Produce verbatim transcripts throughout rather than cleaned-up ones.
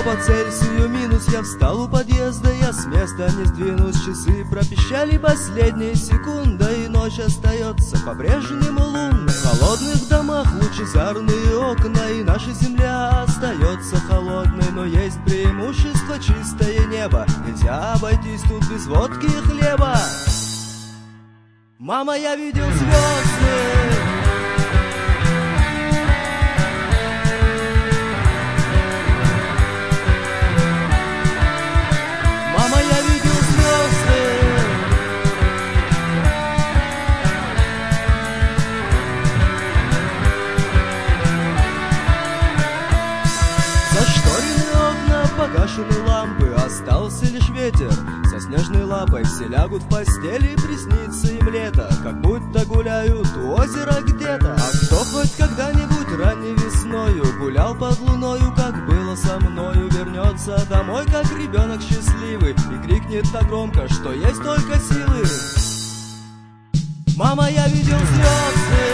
по Цельсию минус. Я встал у подъезда, я с места не сдвинусь. Часы пропищали последние секунды, и ночь остается по-прежнему лунной. В холодных домах лучезарные окна, и наша земля остается холодной. Но есть преимущество — чистое небо. Нельзя обойтись тут без водки и хлеба. Мама, я видел звезды. Мама, я видел звезды. Зашторены окна, погашены лампы, остался лишь ветер со снежной лапой. Все лягут в постели, приснится им лето, как будто гуляют у озера где-то. А кто хоть когда-нибудь ранней весною гулял под луною, как было со мною, вернется домой, как ребенок счастливый, и крикнет так громко, что есть только силы: мама, я видел звезды.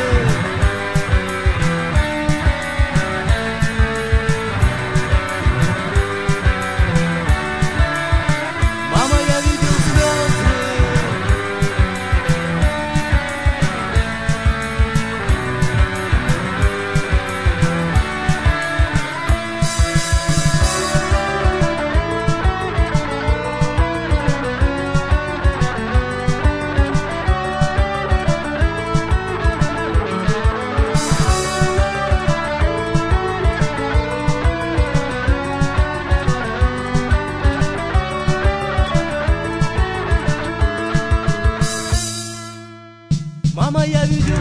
Мама, я видел